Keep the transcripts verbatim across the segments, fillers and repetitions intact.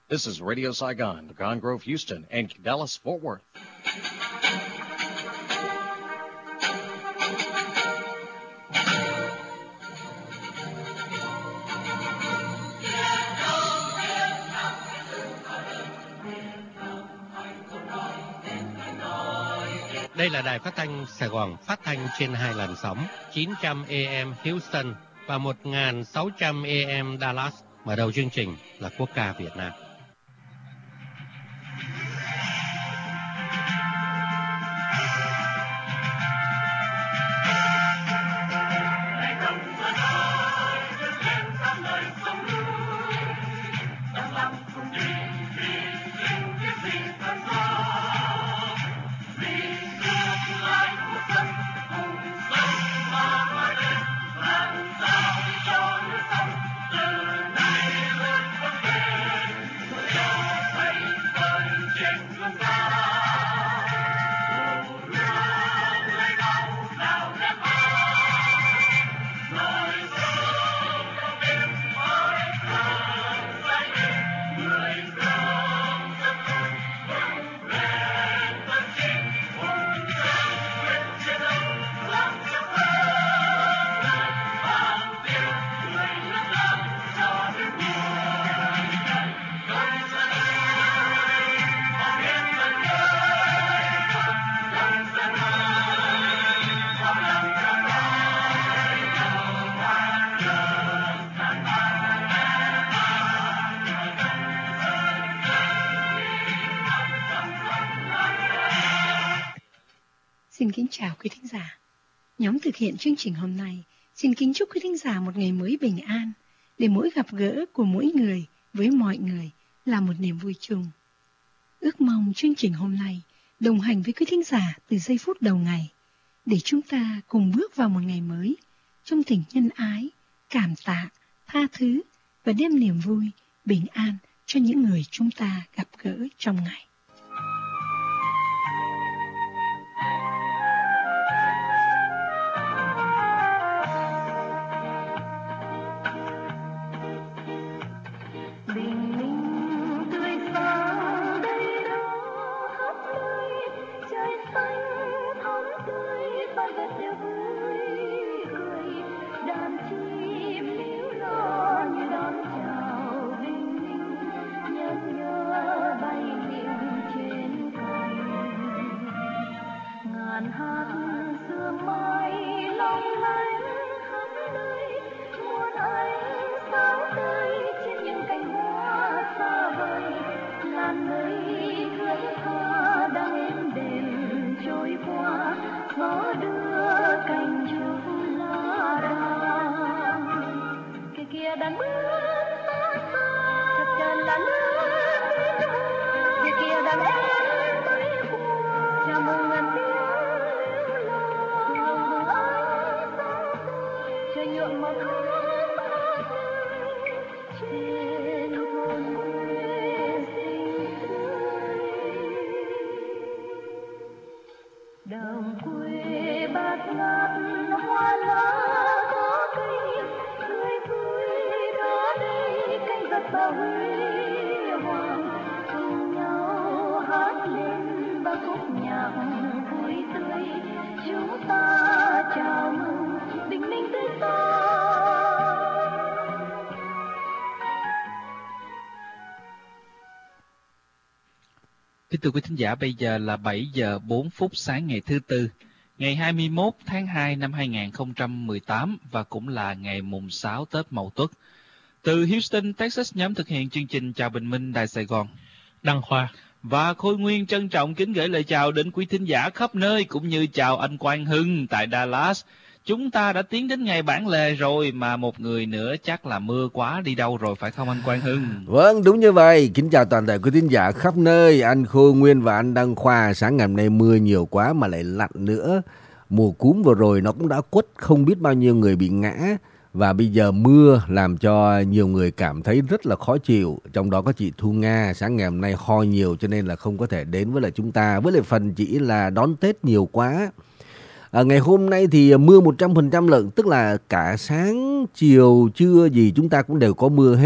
This is Radio Saigon, Pecan Grove, Houston, and Dallas, Fort Worth. Đây là đài phát thanh Sài Gòn, phát thanh trên hai làn sóng chín trăm A M Houston và một nghìn sáu trăm A M Dallas. Mở đầu chương trình là quốc ca Việt Nam. Xin kính chào quý thính giả. Nhóm thực hiện chương trình hôm nay xin kính chúc quý thính giả một ngày mới bình an, để mỗi gặp gỡ của mỗi người với mọi người là một niềm vui chung. Ước mong chương trình hôm nay đồng hành với quý thính giả từ giây phút đầu ngày, để chúng ta cùng bước vào một ngày mới trong tình nhân ái, cảm tạ, tha thứ và đem niềm vui, bình an cho những người chúng ta gặp gỡ trong ngày. Kính thưa quý thính giả, bây giờ là bảy giờ bốn phút sáng ngày thứ Tư, ngày hai mươi mốt tháng hai năm hai nghìn không trăm mười tám và cũng là ngày mùng sáu Tết Mậu Tuất. Từ Houston, Texas, nhóm thực hiện chương trình chào bình minh Đài Sài Gòn, Đăng Khoa và Khôi Nguyên trân trọng kính gửi lời chào đến quý thính giả khắp nơi, cũng như chào anh Quang Hưng tại Dallas. Chúng ta đã tiến đến ngày bản lề rồi, mà một người nữa chắc là mưa quá đi đâu rồi, phải không anh Quang Hưng? Vâng, đúng như vậy. Kính chào toàn thể quý thính giả khắp nơi. Anh Khôi Nguyên và anh Đăng Khoa. Sáng ngày hôm nay mưa nhiều quá mà lại lạnh nữa. Mùa cúm vừa rồi nó cũng đã quất không biết bao nhiêu người bị ngã. Và bây giờ mưa làm cho nhiều người cảm thấy rất là khó chịu. Trong đó có chị Thu Nga, sáng ngày hôm nay ho nhiều cho nên là không có thể đến với lại chúng ta. Với lại phần chỉ là đón Tết nhiều quá. À, ngày hôm nay thì mưa một trăm phần trăm lận, tức là cả sáng, chiều, trưa gì chúng ta cũng đều có mưa hết.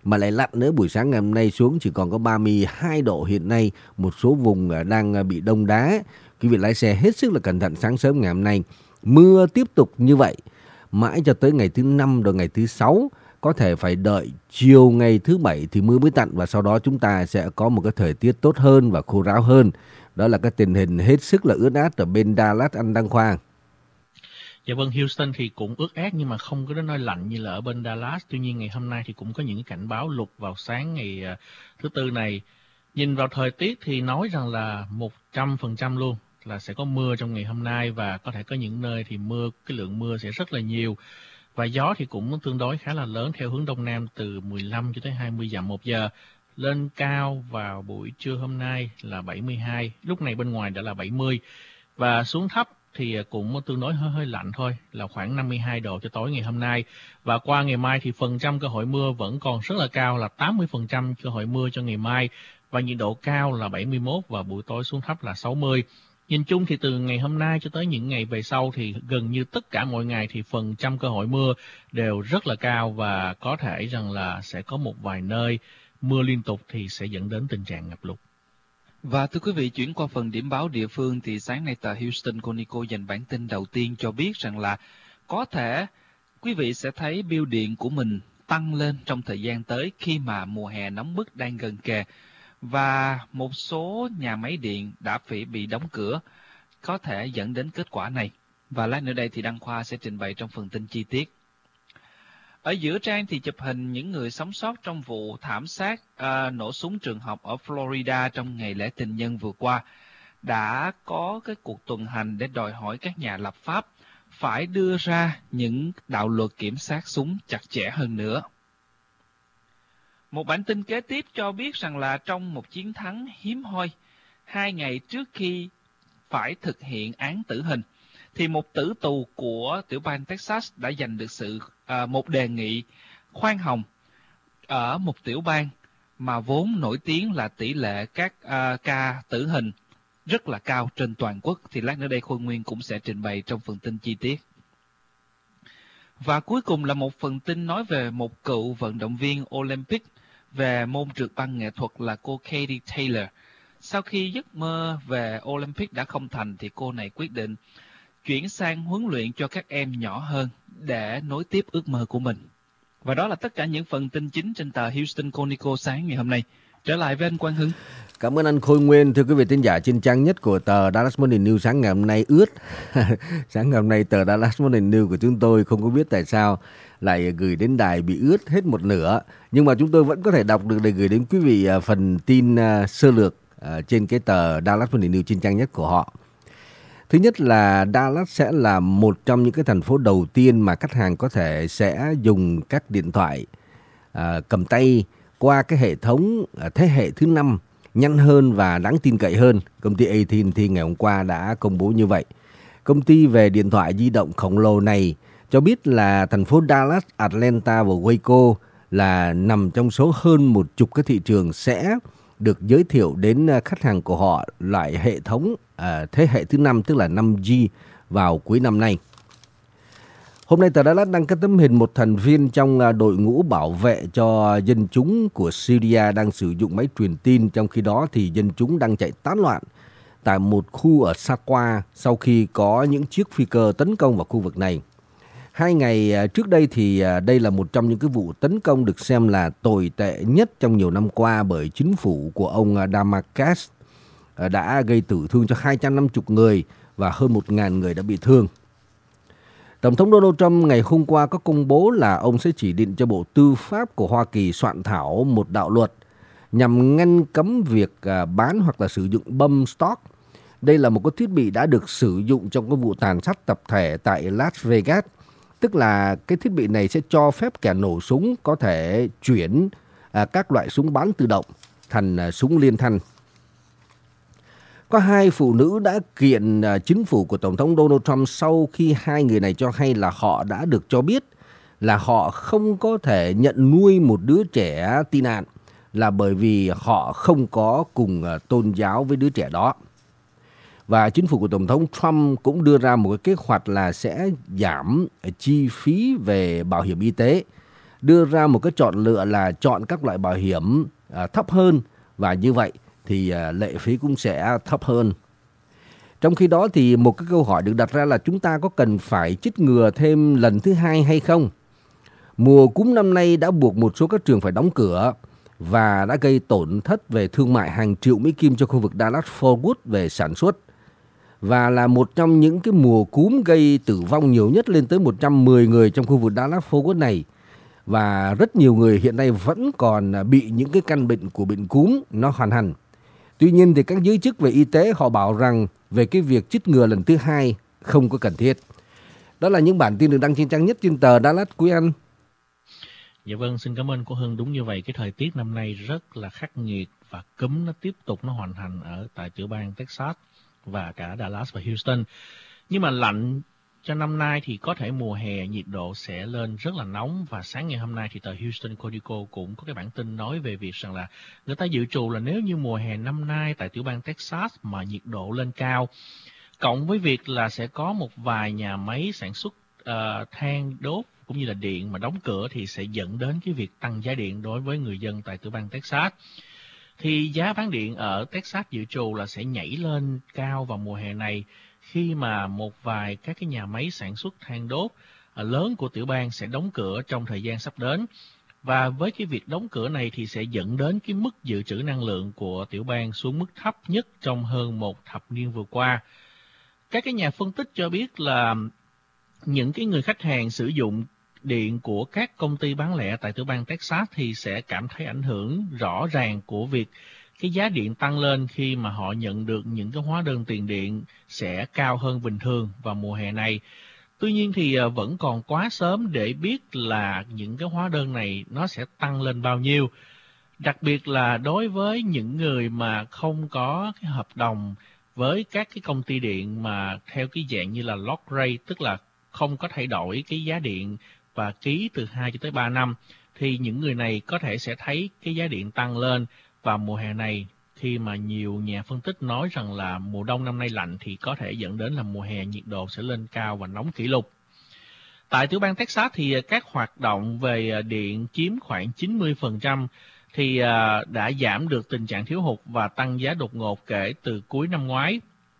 mà lại lạnh nữa. Buổi sáng ngày hôm nay xuống chỉ còn có ba mươi hai độ hiện nay. Một số vùng đang bị đông đá. Quý vị lái xe hết sức là cẩn thận sáng sớm ngày hôm nay. Mưa tiếp tục như vậy mãi cho tới ngày thứ năm rồi ngày thứ sáu. Có thể phải đợi chiều ngày thứ bảy thì mưa mới tạnh, và sau đó chúng ta sẽ có một cái thời tiết tốt hơn và khô ráo hơn. Đó là cái tình hình hết sức là ướt át ở bên Dallas, anh Đăng Khoa. Dạ vâng, Houston thì cũng ướt át nhưng mà không có đến nỗi lạnh như là ở bên Dallas. Tuy nhiên ngày hôm nay thì cũng có những cảnh báo lụt vào sáng ngày uh, thứ Tư này. Nhìn vào thời tiết thì nói rằng là một trăm phần trăm luôn là sẽ có mưa trong ngày hôm nay, và có thể có những nơi thì mưa, cái lượng mưa sẽ rất là nhiều. Và gió thì cũng tương đối khá là lớn theo hướng đông nam từ mười lăm cho tới hai mươi dặm một giờ. Lên cao vào buổi trưa hôm nay là bảy mươi hai, lúc này bên ngoài đã là bảy mươi. Và xuống thấp thì cũng tương đối hơi hơi lạnh thôi, là khoảng năm mươi hai độ cho tối ngày hôm nay. Và qua ngày mai thì phần trăm cơ hội mưa vẫn còn rất là cao, là tám mươi phần trăm cơ hội mưa cho ngày mai. Và nhiệt độ cao là bảy mươi mốt và buổi tối xuống thấp là sáu mươi. Nhìn chung thì từ ngày hôm nay cho tới những ngày về sau thì gần như tất cả mọi ngày thì phần trăm cơ hội mưa đều rất là cao, và có thể rằng là sẽ có một vài nơi mưa liên tục thì sẽ dẫn đến tình trạng ngập lụt. Và thưa quý vị, chuyển qua phần điểm báo địa phương thì sáng nay tờ Houston Chronicle dành bản tin đầu tiên cho biết rằng là có thể quý vị sẽ thấy bill điện của mình tăng lên trong thời gian tới khi mà mùa hè nóng bức đang gần kề. Và một số nhà máy điện đã phải bị đóng cửa, có thể dẫn đến kết quả này. Và lát nữa đây thì Đăng Khoa sẽ trình bày trong phần tin chi tiết. Ở giữa trang thì chụp hình những người sống sót trong vụ thảm sát à, nổ súng trường học ở Florida trong ngày lễ tình nhân vừa qua. Đã có cái cuộc tuần hành để đòi hỏi các nhà lập pháp phải đưa ra những đạo luật kiểm soát súng chặt chẽ hơn nữa. Một bản tin kế tiếp cho biết rằng là trong một chiến thắng hiếm hoi, hai ngày trước khi phải thực hiện án tử hình, thì một tử tù của tiểu bang Texas đã giành được sự à, một đề nghị khoan hồng ở một tiểu bang mà vốn nổi tiếng là tỷ lệ các à, ca tử hình rất là cao trên toàn quốc. Thì lát nữa đây Khôi Nguyên cũng sẽ trình bày trong phần tin chi tiết. Và cuối cùng là một phần tin nói về một cựu vận động viên Olympic về môn trượt băng nghệ thuật là cô Katie Taylor. Sau khi giấc mơ về Olympic đã không thành thì cô này quyết định chuyển sang huấn luyện cho các em nhỏ hơn để nối tiếp ước mơ của mình. Và đó là tất cả những phần tin chính trên tờ Houston Chronicle sáng ngày hôm nay. Trở lại với anh Quang Hưng. Cảm ơn anh Khôi Nguyên. Thưa quý vị thính giả, trên trang nhất của tờ Dallas Morning News sáng ngày hôm nay ướt. Sáng ngày hôm nay tờ Dallas Morning News của chúng tôi không có biết tại sao lại gửi đến đài bị ướt hết một nửa. Nhưng mà chúng tôi vẫn có thể đọc được để gửi đến quý vị phần tin sơ lược trên cái tờ Dallas Morning News trên trang nhất của họ. Thứ nhất là Dallas sẽ là một trong những cái thành phố đầu tiên mà khách hàng có thể sẽ dùng các điện thoại à, cầm tay qua cái hệ thống à, thế hệ thứ năm nhanh hơn và đáng tin cậy hơn. Công ty a tê and tê ngày hôm qua đã công bố như vậy. Công ty về điện thoại di động khổng lồ này cho biết là thành phố Dallas, Atlanta và Waco là nằm trong số hơn một chục cái thị trường sẽ được giới thiệu đến khách hàng của họ loại hệ thống à, thế hệ thứ năm, tức là năm G vào cuối năm nay. Hôm nay tờ Dallas đăng cái tấm hình một thành viên trong đội ngũ bảo vệ cho dân chúng của Syria đang sử dụng máy truyền tin, trong khi đó thì dân chúng đang chạy tán loạn tại một khu ở Sakwa sau khi có những chiếc phi cơ tấn công vào khu vực này. Hai ngày trước đây thì đây là một trong những cái vụ tấn công được xem là tồi tệ nhất trong nhiều năm qua bởi chính phủ của ông Damascus, đã gây tử thương cho hai trăm năm mươi người và hơn một nghìn người đã bị thương. Tổng thống Donald Trump ngày hôm qua có công bố là ông sẽ chỉ định cho Bộ Tư pháp của Hoa Kỳ soạn thảo một đạo luật nhằm ngăn cấm việc bán hoặc là sử dụng bom stock. Đây là một cái thiết bị đã được sử dụng trong cái vụ tàn sát tập thể tại Las Vegas. Tức là cái thiết bị này sẽ cho phép kẻ nổ súng có thể chuyển à, các loại súng bắn tự động thành à, súng liên thanh. Có hai phụ nữ đã kiện à, chính phủ của Tổng thống Donald Trump sau khi hai người này cho hay là họ đã được cho biết là họ không có thể nhận nuôi một đứa trẻ tị nạn là bởi vì họ không có cùng à, tôn giáo với đứa trẻ đó. Và chính phủ của Tổng thống Trump cũng đưa ra một cái kế hoạch là sẽ giảm chi phí về bảo hiểm y tế. đưa ra một cái chọn lựa là chọn các loại bảo hiểm à, thấp hơn, và như vậy thì à, lệ phí cũng sẽ thấp hơn. Trong khi đó thì một cái câu hỏi được đặt ra là chúng ta có cần phải chích ngừa thêm lần thứ hai hay không? Mùa cúm năm nay đã buộc một số các trường phải đóng cửa và đã gây tổn thất về thương mại hàng triệu Mỹ Kim cho khu vực Dallas-Fort Worth về sản xuất, và là một trong những cái mùa cúm gây tử vong nhiều nhất, lên tới một trăm mười người trong khu vực Dallas-Fort Worth này. Và rất nhiều người hiện nay vẫn còn bị những cái căn bệnh của bệnh cúm nó hoàn hành. Tuy nhiên thì các giới chức về y tế họ bảo rằng về cái việc chích ngừa lần thứ hai không có cần thiết. Đó là những bản tin được đăng trên trang nhất trên tờ Dallas Quý Anh. Dạ vâng, xin cảm ơn cô Hưng. Đúng như vậy, cái thời tiết năm nay rất là khắc nghiệt và cúm nó tiếp tục nó hoành hành ở tại tiểu bang Texas và cả Dallas và Houston. Nhưng mà lạnh cho năm nay thì có thể mùa hè nhiệt độ sẽ lên rất là nóng, và sáng ngày hôm nay thì tờ Houston Chronicle cũng có cái bản tin nói về việc rằng là người ta dự trù là nếu như mùa hè năm nay tại tiểu bang Texas mà nhiệt độ lên cao, cộng với việc là sẽ có một vài nhà máy sản xuất uh, than đốt cũng như là điện mà đóng cửa, thì sẽ dẫn đến cái việc tăng giá điện đối với người dân tại tiểu bang Texas. Thì giá bán điện ở Texas dự trù là sẽ nhảy lên cao vào mùa hè này, khi mà một vài các cái nhà máy sản xuất than đốt lớn của tiểu bang sẽ đóng cửa trong thời gian sắp đến. Và với cái việc đóng cửa này thì sẽ dẫn đến cái mức dự trữ năng lượng của tiểu bang xuống mức thấp nhất trong hơn một thập niên vừa qua. Các cái nhà phân tích cho biết là những cái người khách hàng sử dụng điện của các công ty bán lẻ tại tiểu bang Texas thì sẽ cảm thấy ảnh hưởng rõ ràng của việc cái giá điện tăng lên, khi mà họ nhận được những cái hóa đơn tiền điện sẽ cao hơn bình thường vào mùa hè này. Tuy nhiên thì vẫn còn quá sớm để biết là những cái hóa đơn này nó sẽ tăng lên bao nhiêu. Đặc biệt là đối với những người mà không có cái hợp đồng với các cái công ty điện mà theo cái dạng như là lock rate, tức là không có thay đổi cái giá điện và ký từ hai cho tới ba năm, thì những người này có thể sẽ thấy cái giá điện tăng lên vào mùa hè này, khi mà nhiều nhà phân tích nói rằng là mùa đông năm nay lạnh thì có thể dẫn đến là mùa hè nhiệt độ sẽ lên cao và nóng kỷ lục. Tại tiểu bang Texas thì các hoạt động về điện chiếm khoảng chín mươi phần trăm, thì đã giảm được tình trạng thiếu hụt và tăng giá đột ngột kể từ cuối năm ngoái.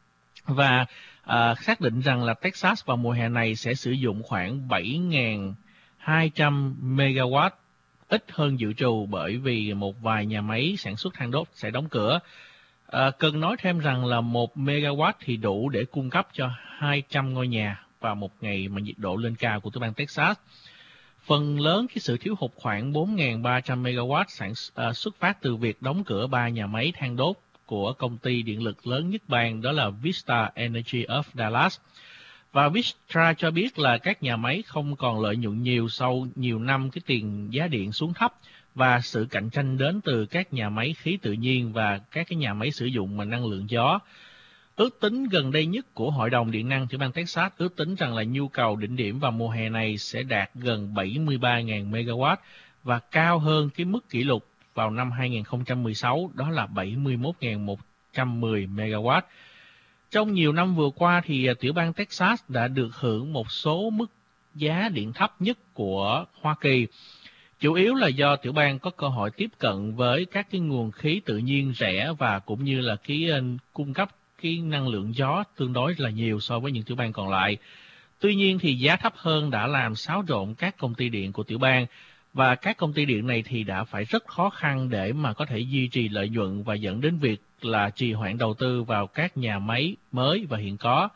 Và à, xác định rằng là Texas vào mùa hè này sẽ sử dụng khoảng bảy nghìn hai trăm megawatt, ít hơn dự trù bởi vì một vài nhà máy sản xuất than đốt sẽ đóng cửa. À, cần nói thêm rằng là một megawatt thì đủ để cung cấp cho hai trăm ngôi nhà vào một ngày mà nhiệt độ lên cao của tiểu bang Texas. Phần lớn cái sự thiếu hụt khoảng bốn nghìn ba trăm megawatt sản à, xuất phát từ việc đóng cửa ba nhà máy than đốt của công ty điện lực lớn nhất bang, đó là Vista Energy of Dallas. Và Vistra cho biết là các nhà máy không còn lợi nhuận nhiều sau nhiều năm cái tiền giá điện xuống thấp, và sự cạnh tranh đến từ các nhà máy khí tự nhiên và các cái nhà máy sử dụng mà năng lượng gió. Ước tính gần đây nhất của Hội đồng Điện năng tiểu bang Texas ước tính rằng là nhu cầu đỉnh điểm vào mùa hè này sẽ đạt gần bảy mươi ba nghìn megawatt, và cao hơn cái mức kỷ lục vào năm hai nghìn không trăm mười sáu, đó là bảy mươi mốt nghìn một trăm mười megawatt. Trong nhiều năm vừa qua thì tiểu bang Texas đã được hưởng một số mức giá điện thấp nhất của Hoa Kỳ. Chủ yếu là do tiểu bang có cơ hội tiếp cận với các cái nguồn khí tự nhiên rẻ, và cũng như là cái uh, cung cấp cái năng lượng gió tương đối là nhiều so với những tiểu bang còn lại. Tuy nhiên thì giá thấp hơn đã làm xáo trộn các công ty điện của tiểu bang, và các công ty điện này thì đã phải rất khó khăn để mà có thể duy trì lợi nhuận, và dẫn đến việc là trì hoãn đầu tư vào các nhà máy mới và hiện có.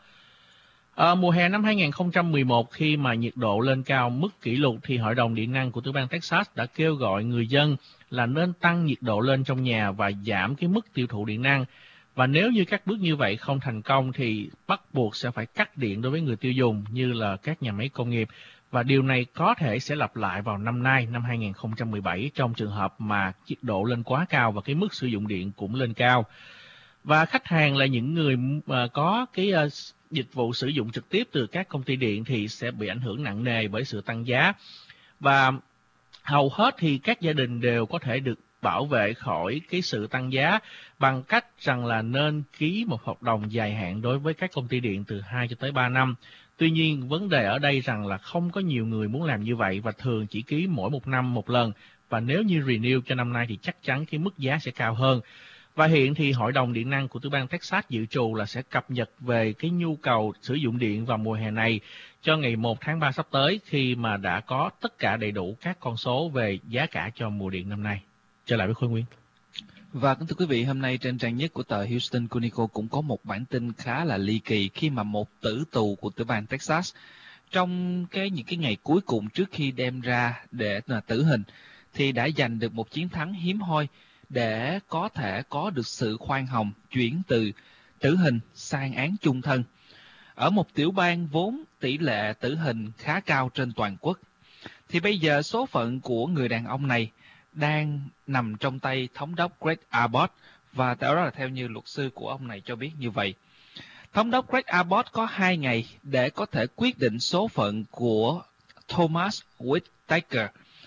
À, mùa hè năm hai nghìn không trăm mười một, khi mà nhiệt độ lên cao mức kỷ lục, thì Hội đồng Điện năng của tiểu bang Texas đã kêu gọi người dân là nên tăng nhiệt độ lên trong nhà và giảm cái mức tiêu thụ điện năng. Và nếu như các bước như vậy không thành công thì bắt buộc sẽ phải cắt điện đối với người tiêu dùng như là các nhà máy công nghiệp. Và điều này có thể sẽ lặp lại vào năm nay, năm hai nghìn không trăm mười bảy, trong trường hợp mà nhiệt độ lên quá cao và cái mức sử dụng điện cũng lên cao. Và khách hàng là những người có cái dịch vụ sử dụng trực tiếp từ các công ty điện thì sẽ bị ảnh hưởng nặng nề bởi sự tăng giá. Và hầu hết thì các gia đình đều có thể được bảo vệ khỏi cái sự tăng giá bằng cách rằng là nên ký một hợp đồng dài hạn đối với các công ty điện từ hai cho tới ba năm. Tuy nhiên, vấn đề ở đây rằng là không có nhiều người muốn làm như vậy và thường chỉ ký mỗi một năm một lần. Và nếu như renew cho năm nay thì chắc chắn cái mức giá sẽ cao hơn. Và hiện thì Hội đồng Điện năng của tiểu bang Texas dự trù là sẽ cập nhật về cái nhu cầu sử dụng điện vào mùa hè này cho ngày một tháng ba sắp tới, khi mà đã có tất cả đầy đủ các con số về giá cả cho mùa điện năm nay. Trở lại với Khôi Nguyên. Và kính thưa quý vị, hôm nay trên trang nhất của tờ Houston Chronicle cũng có một bản tin khá là ly kỳ khi mà một tử tù của tiểu bang Texas trong cái những cái ngày cuối cùng trước khi đem ra để là tử hình thì đã giành được một chiến thắng hiếm hoi để có thể có được sự khoan hồng chuyển từ tử hình sang án chung thân. Ở một tiểu bang vốn tỷ lệ tử hình khá cao trên toàn quốc, thì bây giờ số phận của người đàn ông này đang nằm trong tay thống đốc Greg Abbott, và đó là theo như luật sư của ông này cho biết như vậy. Thống đốc Greg Abbott có hai ngày để có thể quyết định số phận của Thomas Whitaker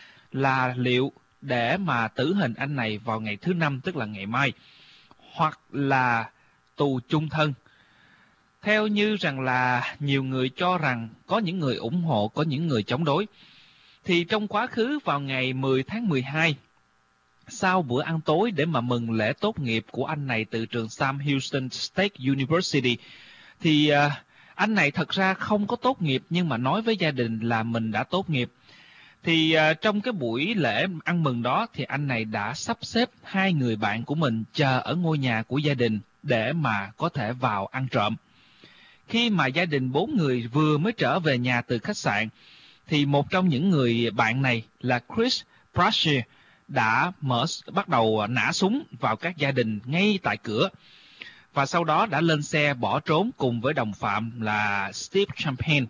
là liệu để mà tử hình anh này vào ngày thứ năm, tức là ngày mai, hoặc là tù chung thân. Theo như rằng là nhiều người cho rằng có những người ủng hộ, có những người chống đối. Thì trong quá khứ vào ngày mười tháng mười hai, sau bữa ăn tối để mà mừng lễ tốt nghiệp của anh này từ trường Sam Houston State University, thì uh, anh này thật ra không có tốt nghiệp nhưng mà nói với gia đình là mình đã tốt nghiệp. Thì uh, trong cái buổi lễ ăn mừng đó thì anh này đã sắp xếp hai người bạn của mình chờ ở ngôi nhà của gia đình để mà có thể vào ăn trộm. Khi mà gia đình bốn người vừa mới trở về nhà từ khách sạn, thì một trong những người bạn này là Chris Brashear đã mở bắt đầu nã súng vào các gia đình ngay tại cửa, và sau đó đã lên xe bỏ trốn cùng với đồng phạm là Steve Champagne.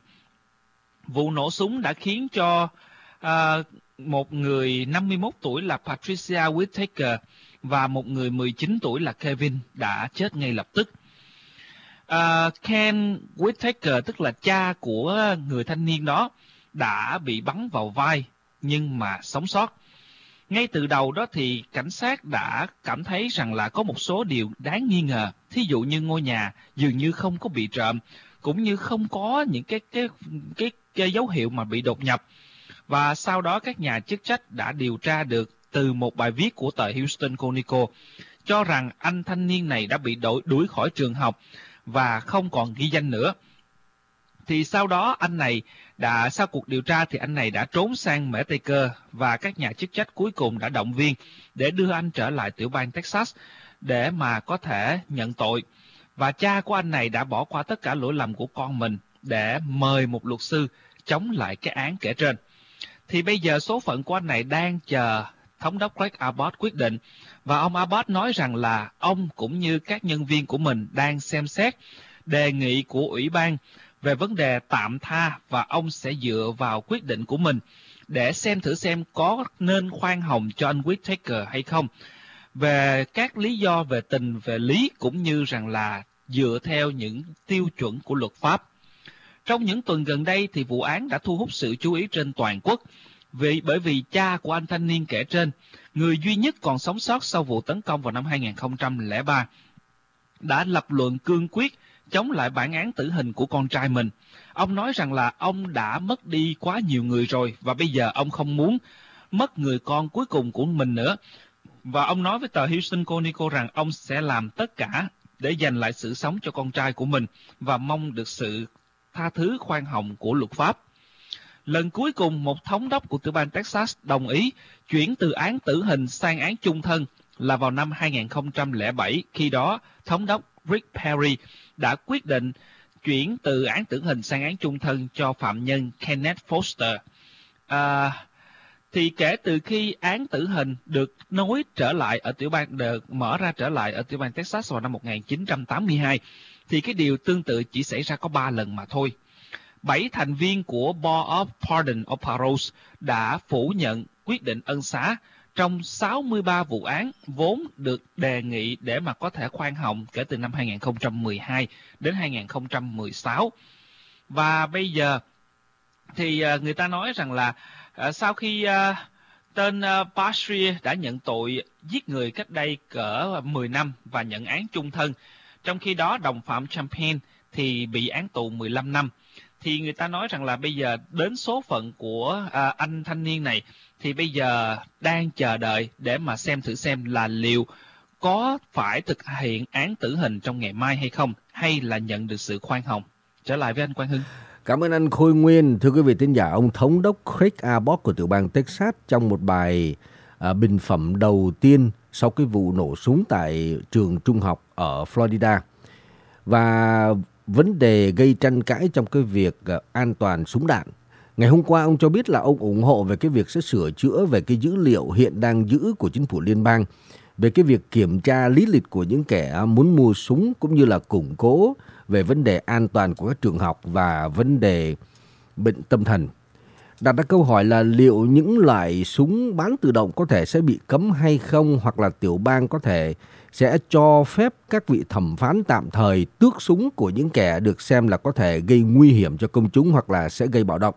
Vụ nổ súng đã khiến cho uh, một người năm mươi mốt tuổi là Patricia Whitaker và một người mười chín tuổi là Kevin đã chết ngay lập tức. Uh, Ken Whitaker, tức là cha của người thanh niên đó, đã bị bắn vào vai nhưng mà sống sót. Ngay từ đầu đó thì cảnh sát đã cảm thấy rằng là có một số điều đáng nghi ngờ. Thí dụ như ngôi nhà dường như không có bị trộm, cũng như không có những cái cái cái, cái dấu hiệu mà bị đột nhập. Và sau đó các nhà chức trách đã điều tra được từ một bài viết của tờ Houston Chronicle cho rằng anh thanh niên này đã bị đuổi, đuổi khỏi trường học và không còn ghi danh nữa. Thì sau đó anh này đã, sau cuộc điều tra thì anh này đã trốn sang Mễ Tây Cơ, và các nhà chức trách cuối cùng đã động viên để đưa anh trở lại tiểu bang Texas để mà có thể nhận tội. Và cha của anh này đã bỏ qua tất cả lỗi lầm của con mình để mời một luật sư chống lại cái án kể trên. Thì bây giờ số phận của anh này đang chờ thống đốc Greg Abbott quyết định, và ông Abbott nói rằng là ông cũng như các nhân viên của mình đang xem xét đề nghị của ủy ban về vấn đề tạm tha, và ông sẽ dựa vào quyết định của mình để xem thử xem có nên khoan hồng cho anh Whitaker hay không, về các lý do về tình, về lý, cũng như rằng là dựa theo những tiêu chuẩn của luật pháp. Trong những tuần gần đây thì vụ án đã thu hút sự chú ý trên toàn quốc, vì bởi vì cha của anh thanh niên kể trên, người duy nhất còn sống sót sau vụ tấn công vào năm hai nghìn không trăm lẻ ba, đã lập luận cương quyết chống lại bản án tử hình của con trai mình. Ông nói rằng là ông đã mất đi quá nhiều người rồi, và bây giờ ông không muốn mất người con cuối cùng của mình nữa. Và ông nói với tờ Houston Chronicle rằng ông sẽ làm tất cả để giành lại sự sống cho con trai của mình, và mong được sự tha thứ khoan hồng của luật pháp. Lần cuối cùng một thống đốc của tiểu bang Texas đồng ý chuyển từ án tử hình sang án chung thân là vào năm hai nghìn không trăm lẻ bảy. Khi đó, thống đốc Rick Perry đã quyết định chuyển từ án tử hình sang án chung thân cho phạm nhân Kenneth Foster. À, thì kể từ khi án tử hình được nối trở lại ở tiểu bang, được mở ra trở lại ở tiểu bang Texas vào năm một nghìn chín trăm tám mươi hai, thì cái điều tương tự chỉ xảy ra có ba lần mà thôi. Bảy thành viên của Board of Pardon of Parole đã phủ nhận quyết định ân xá trong sáu mươi ba vụ án vốn được đề nghị để mà có thể khoan hồng kể từ năm hai nghìn không trăm mười hai đến hai nghìn không trăm mười sáu. Và bây giờ thì người ta nói rằng là sau khi tên Brashear đã nhận tội giết người cách đây cỡ mười năm và nhận án chung thân, trong khi đó đồng phạm Champagne thì bị án tù mười lăm năm, thì người ta nói rằng là bây giờ đến số phận của à, anh thanh niên này thì bây giờ đang chờ đợi để mà xem thử xem là liệu có phải thực hiện án tử hình trong ngày mai hay không, hay là nhận được sự khoan hồng. Trở lại với anh Quang Hưng. Cảm ơn anh Khôi Nguyên. Thưa quý vị thính giả, ông thống đốc Craig Abbott của tiểu bang Texas trong một bài à, bình phẩm đầu tiên sau cái vụ nổ súng tại trường trung học ở Florida. Và vấn đề gây tranh cãi trong cái việc à, an toàn súng đạn. Ngày hôm qua ông cho biết là ông ủng hộ về cái việc sẽ sửa chữa về cái dữ liệu hiện đang giữ của chính phủ liên bang về cái việc kiểm tra lý lịch của những kẻ muốn mua súng, cũng như là củng cố về vấn đề an toàn của các trường học và vấn đề bệnh tâm thần. Đặt ra câu hỏi là liệu những loại súng bắn tự động có thể sẽ bị cấm hay không, hoặc là tiểu bang có thể sẽ cho phép các vị thẩm phán tạm thời tước súng của những kẻ được xem là có thể gây nguy hiểm cho công chúng hoặc là sẽ gây bạo động.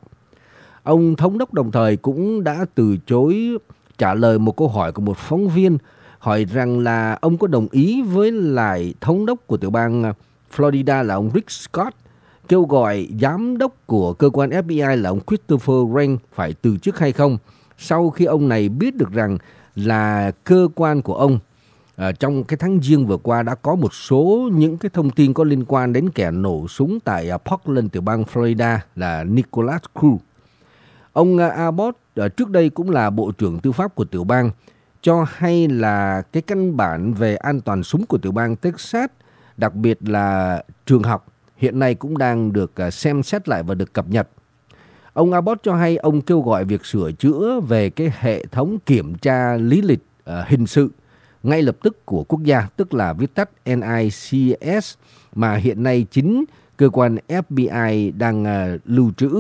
Ông thống đốc đồng thời cũng đã từ chối trả lời một câu hỏi của một phóng viên hỏi rằng là ông có đồng ý với lại thống đốc của tiểu bang Florida là ông Rick Scott kêu gọi giám đốc của cơ quan F B I là ông Christopher Wray phải từ chức hay không, sau khi ông này biết được rằng là cơ quan của ông à, trong cái tháng Giêng vừa qua đã có một số những cái thông tin có liên quan đến kẻ nổ súng tại uh, Parkland, tiểu bang Florida là Nicholas Cruz. Ông uh, Abbott uh, trước đây cũng là bộ trưởng tư pháp của tiểu bang, cho hay là cái căn bản về an toàn súng của tiểu bang Texas, đặc biệt là trường học, hiện nay cũng đang được xem xét lại và được cập nhật. Ông Abbott cho hay ông kêu gọi việc sửa chữa về cái hệ thống kiểm tra lý lịch uh, hình sự ngay lập tức của quốc gia, tức là viết tắt N I C S, mà hiện nay chính cơ quan F B I đang uh, lưu trữ.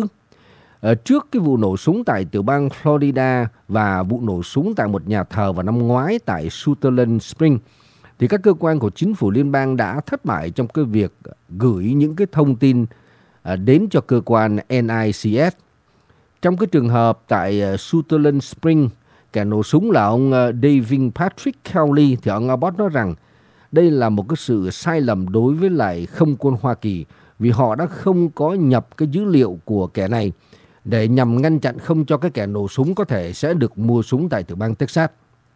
Ở trước cái vụ nổ súng tại tiểu bang Florida và vụ nổ súng tại một nhà thờ vào năm ngoái tại Sutherland Springs, thì các cơ quan của chính phủ liên bang đã thất bại trong cái việc gửi những cái thông tin đến cho cơ quan N I C S. Trong cái trường hợp tại Sutherland Springs, kẻ nổ súng là ông David Patrick Kelly, thì ông Abbott nói rằng đây là một cái sự sai lầm đối với lại không quân Hoa Kỳ, vì họ đã không có nhập cái dữ liệu của kẻ này để nhằm ngăn chặn không cho cái kẻ nổ súng có thể sẽ được mua súng tại tiểu bang Texas.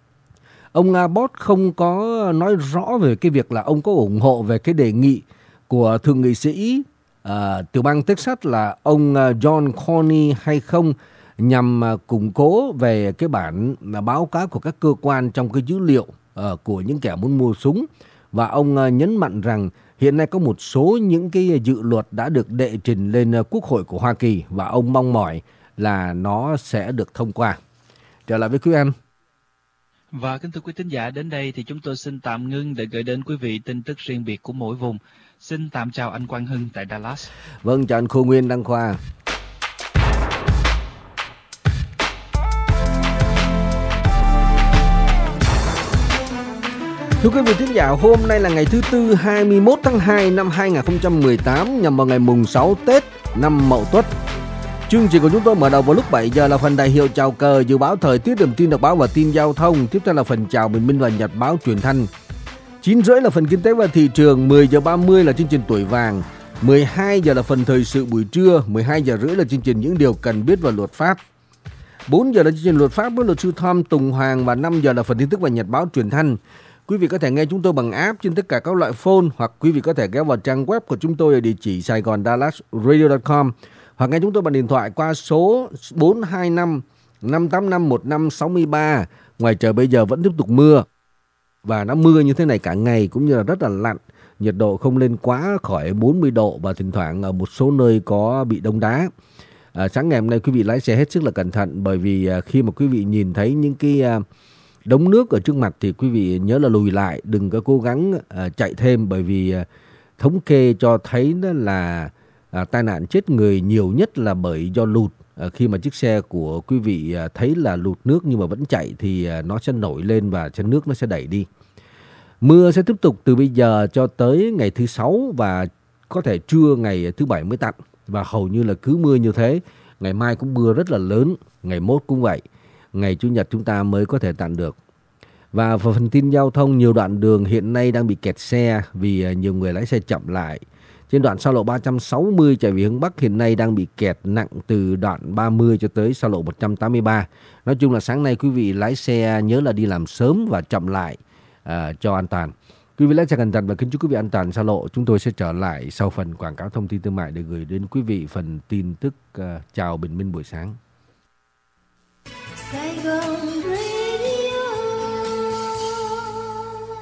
Ông Abbott không có nói rõ về cái việc là ông có ủng hộ về cái đề nghị của thượng nghị sĩ uh, tiểu bang Texas là ông John Cornyn hay không, nhằm uh, củng cố về cái bản uh, báo cáo của các cơ quan trong cái dữ liệu uh, của những kẻ muốn mua súng. Và ông uh, nhấn mạnh rằng hiện nay có một số những cái dự luật đã được đệ trình lên uh, Quốc hội của Hoa Kỳ, và ông mong mỏi là nó sẽ được thông qua. Trở lại với quý anh. Và kính thưa quý thính giả, đến đây thì chúng tôi xin tạm ngưng để gửi đến quý vị tin tức riêng biệt của mỗi vùng. Xin tạm chào anh Quang Hưng tại Dallas. Vâng, chào anh Khôi Nguyên Đăng Khoa. Thưa quý vị thính giả, hôm nay là ngày thứ Tư hai mươi mốt tháng hai năm hai nghìn không trăm mười tám, nhằm vào ngày mùng sáu Tết năm Mậu Tuất. Chương trình của chúng tôi mở đầu vào lúc bảy giờ là phần đại hiệu chào cờ, dự báo thời tiết, điểm tin đọc báo và tin giao thông. Tiếp theo là phần chào bình minh và nhật báo truyền thanh. chín rưỡi là phần kinh tế và thị trường. Mười giờ ba mươi là chương trình tuổi vàng. Mười hai giờ là phần thời sự buổi trưa. Mười hai giờ rưỡi là chương trình những điều cần biết về luật pháp. Bốn giờ là chương trình luật pháp với luật sư Tom Tùng Hoàng. Và năm giờ là phần tin tức và nhật báo truyền thanh. Quý vị có thể nghe chúng tôi bằng app trên tất cả các loại phone, hoặc quý vị có thể ghé vào trang web của chúng tôi ở địa chỉ saigon dallas radio chấm com, hoặc nghe chúng tôi bằng điện thoại qua số bốn hai năm năm tám năm một năm sáu ba. Ngoài trời bây giờ vẫn tiếp tục mưa, và nó mưa như thế này cả ngày, cũng như là rất là lạnh. Nhiệt độ không lên quá khỏi bốn mươi độ, và thỉnh thoảng ở một số nơi có bị đông đá. À, sáng ngày hôm nay quý vị lái xe hết sức là cẩn thận, bởi vì à, khi mà quý vị nhìn thấy những cái à, đống nước ở trước mặt thì quý vị nhớ là lùi lại, đừng có cố gắng à, chạy thêm, bởi vì à, thống kê cho thấy đó là À, tai nạn chết người nhiều nhất là bởi do lụt. À, khi mà chiếc xe của quý vị à, thấy là lụt nước nhưng mà vẫn chạy thì à, nó sẽ nổi lên và chân nước nó sẽ đẩy đi. Mưa sẽ tiếp tục từ bây giờ cho tới ngày thứ sáu, và có thể trưa ngày thứ bảy mới tạnh, và hầu như là cứ mưa như thế. Ngày mai cũng mưa rất là lớn, ngày mốt cũng vậy, ngày chủ nhật chúng ta mới có thể tạnh được. Và phần tin giao thông, nhiều đoạn đường hiện nay đang bị kẹt xe vì à, nhiều người lái xe chậm lại. Trên đoạn xa lộ ba trăm sáu mươi chạy về hướng Bắc hiện nay đang bị kẹt nặng từ đoạn ba mươi cho tới xa lộ một trăm tám mươi ba. Nói chung là sáng nay quý vị lái xe nhớ là đi làm sớm và chậm lại à, cho an toàn. Quý vị lái xe cẩn thận và kính chúc quý vị an toàn xa lộ. Chúng tôi sẽ trở lại sau phần quảng cáo thông tin thương mại để gửi đến quý vị phần tin tức uh, chào bình minh buổi sáng. Sài Gòn